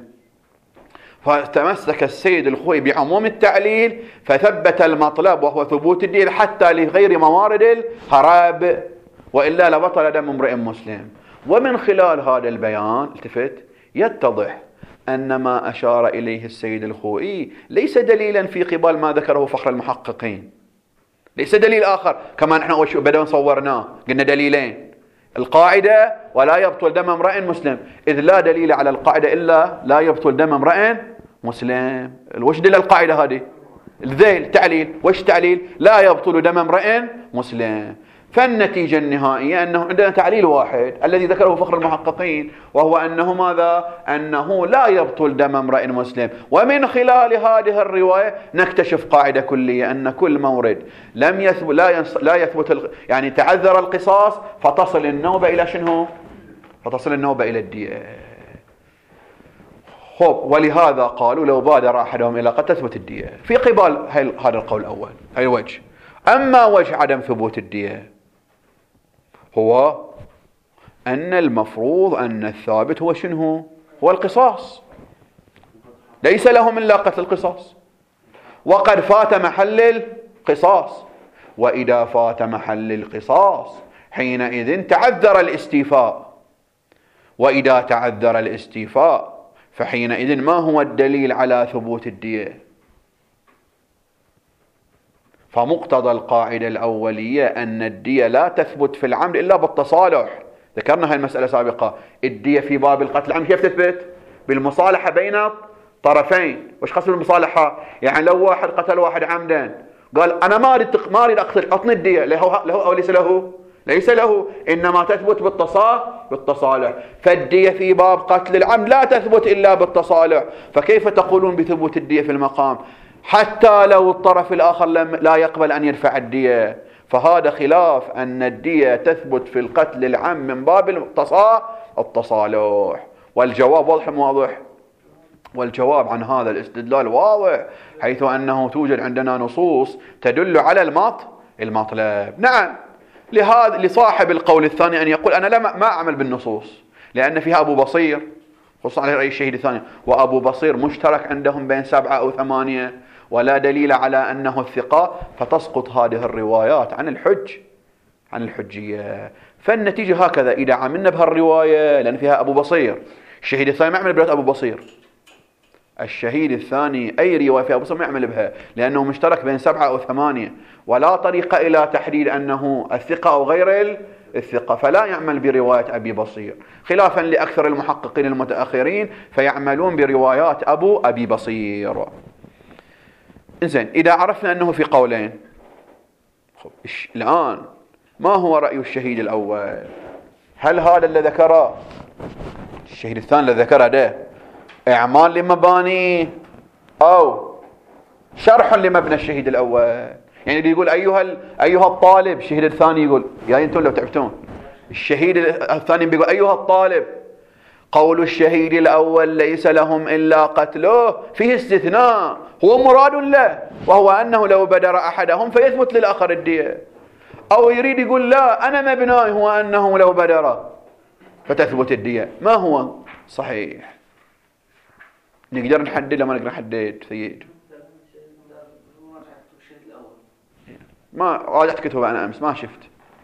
فتمسك السيد الخوئي بعموم التعليل فثبت المطلب وهو ثبوت الدية حتى لغير موارد الهرب، وإلا لبطل دم امرئ مسلم. ومن خلال هذا البيان التفت يتضح أن ما أشار إليه السيد الخوئي ليس دليلا في قبال ما ذكره فخر المحققين، ليس دليل آخر كما نحن بدأ صورناه. قلنا دليلين: القاعدة ولا يبطل دم امرئ مسلم، إذ لا دليل على القاعدة إلا لا يبطل دم امرئ مسلم. وش دليل القاعدة هذه؟ الذيل تعليل. وش تعليل؟ لا يبطل دم امرئ مسلم. فالنتيجة النهائية أنه عندنا تعليل واحد الذي ذكره فخر المحققين، وهو أنه ماذا؟ أنه لا يبطل دم امرئ مسلم. ومن خلال هذه الرواية نكتشف قاعدة كلية، أن كل مورد لم يثبت لا يثبت يعني تعذر القصاص فتصل النوبة إلى شنو؟ فتصل النوبة إلى الدية. ولهذا قالوا لو بادر أحدهم إلى قتل تثبت الدية في قبال هذا القول الأول، هذا وجه. أما وجه عدم ثبوت الدية هو أن المفروض أن الثابت هو شنو؟ هو القصاص، ليس لهم إلا قتل القصاص، وقد فات محل القصاص. وإذا فات محل القصاص حينئذ تعذر الاستيفاء، وإذا تعذر الاستيفاء فحينئذ ما هو الدليل على ثبوت الدية؟ فمقتضى القاعدة الأولية أن الدية لا تثبت في العمد إلا بالتصالح. ذكرنا هاي المسألة سابقة. الدية في باب القتل العمد كيف تثبت؟ بالمصالحة بين طرفين. وش قصد المصالحة؟ يعني لو واحد قتل واحد عمدا قال أنا ما أريد أقتل، أعطني الدية، له أو ليس له؟ ليس له، إنما تثبت بالتصالح. فالدية في باب قتل العمد لا تثبت إلا بالتصالح. فكيف تقولون بثبوت الدية في المقام حتى لو الطرف الآخر لا يقبل أن يدفع الدية؟ فهذا خلاف أن الدية تثبت في القتل العام من باب التصالح. والجواب واضح. والجواب عن هذا الاستدلال واضح، حيث أنه توجد عندنا نصوص تدل على المطلب. نعم، لصاحب القول الثاني أن يقول أنا ما أعمل بالنصوص لأن فيها أبو بصير، خصوصا على رأي الشهيد الثاني، وأبو بصير مشترك عندهم بين 7 أو 8، ولا دليل على أنه الثقة، فتسقط هذه الروايات عن الحجية. فالنتيجة هكذا، إذا عملنا بهالرواية لأن فيها أبو بصير، الشهيد الثاني ما يعمل برواية أبو بصير، الشهيد الثاني أي رواية فيها أبو بصير ما يعمل بها، لأنه مشترك بين 7 أو 8، ولا طريق إلى تحديد أنه الثقة أو غير الثقة، فلا يعمل برواية أبي بصير، خلافا لأكثر المحققين المتأخرين فيعملون بروايات أبي بصير. إنزين، إذا عرفنا أنه في قولين، الآن ما هو رأي الشهيد الأول؟ هل هذا اللي ذكره الشهيد الثاني اللي ذكره ده إعمال لمباني أو شرح لمبنى الشهيد الأول؟ يعني اللي يقول أيها الطالب، الشهيد الثاني يقول يا أنتم لو تعبتون، الشهيد الثاني بيقول أيها الطالب، قول الشهيد الأول ليس لهم إلا قتله فيه استثناء هو مراد له، وهو أنه لو بدر أحدهم فيثبت للآخر الدية. أو يريد يقول لا، أنا مبناي هو أنه لو بدر فتثبت الدية. ما هو صحيح؟ نقدر نحدد ما نقدر نحدد سيد؟ ما راجعت كتبه أنا أمس ما شفت،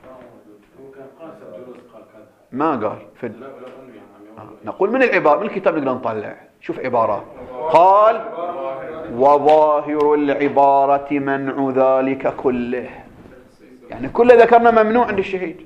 ما قال نقول من العبارة من الكتاب نقدر نطلع. شوف عبارة، قال وظاهر العبارة منع ذلك كله، يعني كل ذكرنا ممنوع عند الشهيد.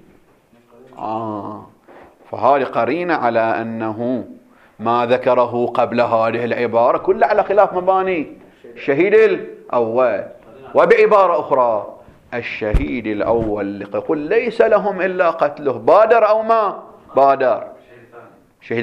فهذه قرينة على أنه ما ذكره قبل هذه العبارة كله على خلاف مباني الشهيد الأول. وبعبارة أخرى، الشهيد الأول يقول ليس لهم إلا قتله، بادر أو ما بادر. الشهيد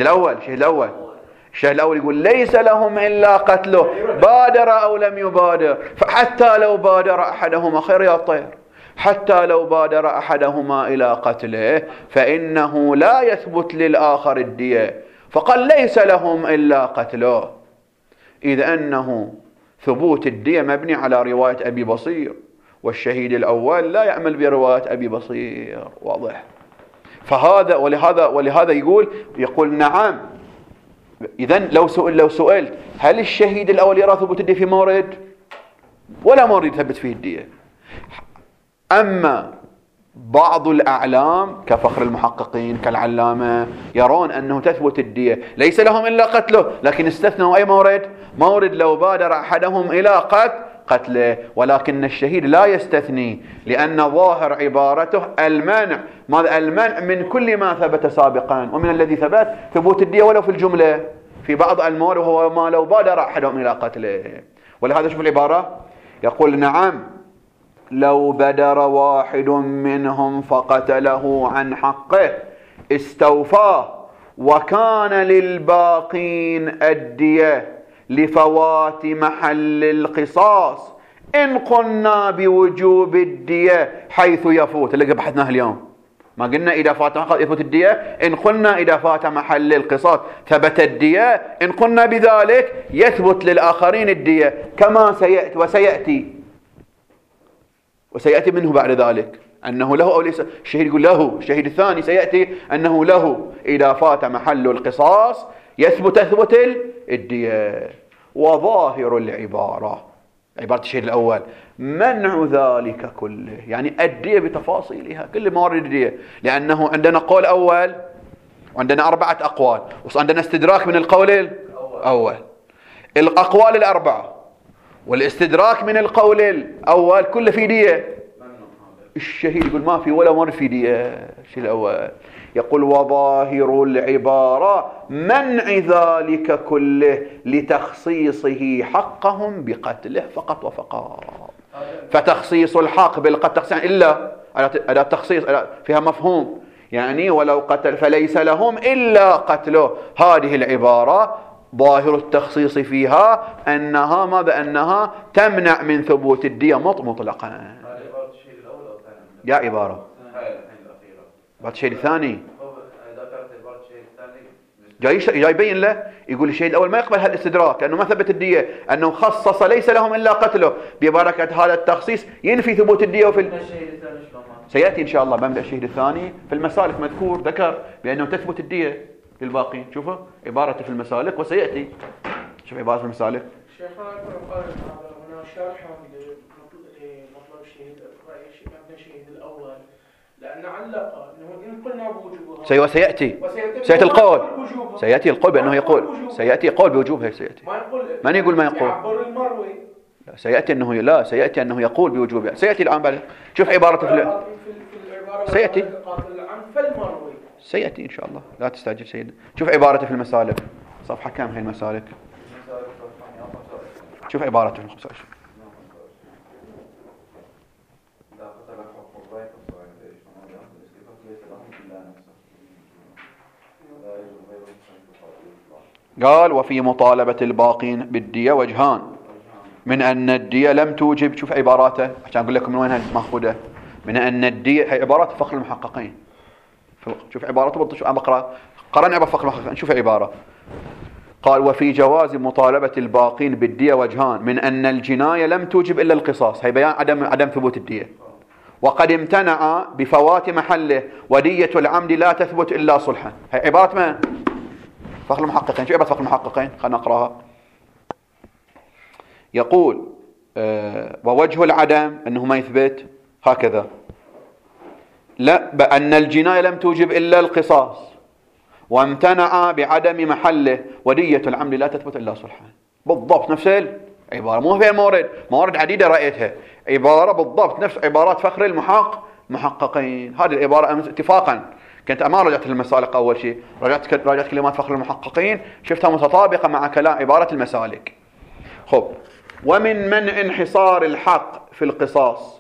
الأول يقول ليس لهم إلا قتله، بادر أو لم يبادر. فحتى لو بادر أحدهما، خير يا طير، حتى لو بادر أحدهما إلى قتله فإنه لا يثبت للآخر الدية، فقال ليس لهم إلا قتله، إذ أنه ثبوت الدية مبني على رواية أبي بصير، والشهيد الأول لا يعمل برواية أبي بصير. واضح؟ فهذا ولهذا يقول نعم. إذن لو سئلت هل الشهيد الأول يرى ثبوت الدية في مورد ولا مورد يثبت فيه الدية؟ أما بعض الأعلام كفخر المحققين كالعلامة يرون أنه تثبت الدية ليس لهم إلا قتله، لكن استثنوا أي مورد لو بادر أحدهم إلى قتله. ولكن الشهيد لا يستثني، لأن ظاهر عبارته المنع من كل ما ثبت سابقا، ومن الذي ثبت ثبوت الدية ولو في الجملة في بعض الموارد، وهو ما لو بادر أحدهم إلى قتله. ولهذا شوف العبارة، يقول نعم لو بدر واحد منهم فقتله عن حقه استوفاه، وكان للباقين الدية لفوات محل القصاص، إن قلنا بوجوب الدية حيث يفوت، اللي بحثناه اليوم، ما قلنا إذا فات يفوت الدية، إن قلنا إذا فات محل القصاص ثبت الدية، إن قلنا بذلك يثبت للآخرين الدية كما سيأتي وسيأتي منه بعد ذلك أنه له أو ليس. الشهيد يقول له، الشهيد الثاني سيأتي أنه له إذا فات محل القصاص تثبت الدية. وظاهر العبارة، عبارة الشهيد الأول، منع ذلك كله، يعني الدية بتفاصيلها، كل موارد الدية، لأنه عندنا قول أول وعندنا 4 أقوال، وعندنا استدراك من القول الأول، الأقوال الأربعة والاستدراك من القول الأول كله في دية. الشهيد يقول ما في ولا مر في دية. الشيء الأول يقول وظاهر العبارة منع ذلك كله لتخصيصه حقهم بقتله فقط وفقط. فتخصيص الحق بالقتل تخصيص إلا أداة تخصيص فيها مفهوم، يعني ولو قتل فليس لهم إلا قتله. هذه العبارة ظاهر التخصيص فيها أنها تمنع من ثبوت الدية مطلقا. يا عبارة بعد الشيء الثاني جاي يبين له، يقول الشيء الأول ما يقبل هالاستدراك لأنه ما ثبت الدية، أنه خصص ليس لهم إلا قتله، ببركة هذا التخصيص ينفي ثبوت الدية. سيأتي إن شاء الله بمدى الشهيد الثاني في المسالك مذكور ذكر بأنه تثبت الدية للباقين. شوفوا عبارته في المسالك وسيأتي. شوف عبارة في المسالك. شيخنا قال هناك شرحا لمطلب الشهيد مبنى الشهيد الأول، لأن علق أنه إن قلنا بوجوبها سيأتي القول، سيأتي القول بأنه يقول، سيأتي قول بوجوبها، سيأتي من يقول ما يقول؟ يعبر المروي. لا سيأتي أنه يقول بوجوبها، سيأتي الآن بعد. شوف عبارته في سيأتي سيأتي إن شاء الله، لا تستعجل سيدنا. شوف عبارته في المسالك، صفحة كم هي المسالك؟ شوف عبارته في 25. قال وفي مطالبة الباقين بالدية وجهان، من أن الدية لم توجب، شوف عباراته عشان أقول لكم من وين مأخوذة، من أن الدية هي عبارات فخر المحققين. شوف عبارته بالضبط، شوف بقرأ قرن عبارة فخر المحققين، شوف عبارة. قال وفي جواز مطالبة الباقين بالدية وجهان، من أن الجناية لم توجب إلا القصاص، هي بيان عدم ثبوت الدية، وقد امتنع بفوات محله، ودية العمد لا تثبت إلا صلحا. هي عبارة ما فخر المحققين. شو عبارة فخر المحققين؟ خلنا نقراها. يقول ووجه العدم أنه ما يثبت هكذا، لا بأن الجناية لم توجب إلا القصاص، وامتنع بعدم محله، ودية العمد لا تثبت إلا صلحا. بالضبط نفس العبارة، مو فيها موارد عديدة رأيتها، عبارة بالضبط نفس عبارات فخر المحققين. هذه العبارة اتفاقا كنت ما رجعت المسالك أول شيء، راجعت كلمات فخر المحققين، شفتها متطابقة مع كلام عبارة المسالك. خب، ومن منع انحصار الحق في القصاص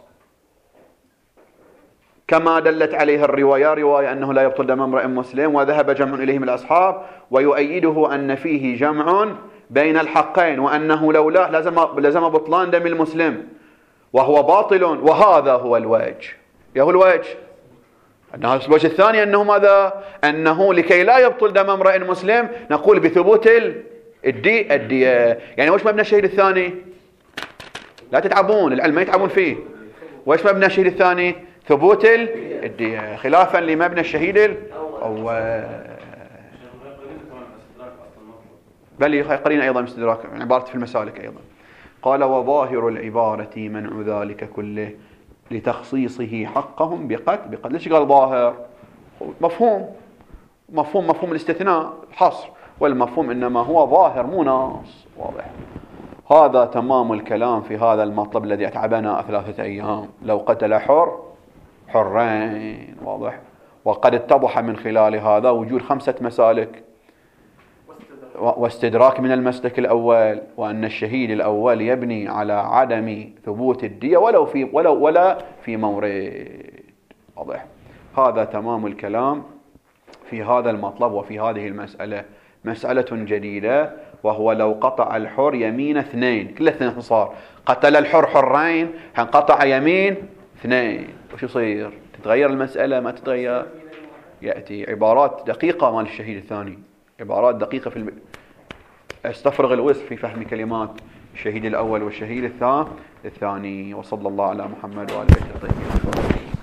كما دلت عليه الرواية، رواية أنه لا يبطل دم امرئ مسلم، وذهب جمع إليه من الأصحاب، ويؤيده أن فيه جمع بين الحقين، وأنه لولاه لزم بطلان دم المسلم وهو باطل، وهذا هو الوجه. يهو الوجه أنه الوجه الثاني أنه ماذا؟ أنه لكي لا يبطل دم امرئ مسلم نقول بثبوت الدية. يعني وش مبنى الشهيد الثاني؟ لا تتعبون، العلم ما يتعبون فيه. وش مبنى الشهيد الثاني؟ ثبوت الدية، خلافا لمبنى الشهيد الأول. بل يقرين أيضا استدراك عبارة في المسالك أيضا. قال وظاهر العبارة منع ذلك كله لتخصيصه حقهم بقتل. ليش قال ظاهر؟ مفهوم الاستثناء الحصر، والمفهوم إنما هو ظاهر مو نص واضح. هذا تمام الكلام في هذا المطلب الذي أتعبنا 3 أيام. لو قتل حرين واضح. وقد اتضح من خلال هذا وجود 5 مسالك واستدراك من المسلك الأول، وأن الشهيد الأول يبني على عدم ثبوت الدية ولا في مورد واضح. هذا تمام الكلام في هذا المطلب وفي هذه المسألة. مسألة جديدة، وهو لو قطع الحر يمين 2، كل 2 صار. قتل الحر حرين، حنقطع يمين 2، وش يصير؟ تتغير المسألة ما تتغير؟ يأتي عبارات دقيقة مال الشهيد الثاني، عبارات دقيقة استفرغ الوسع في فهم كلمات الشهيد الأول والشهيد الثاني. وصلى الله على محمد وآله الطيبين.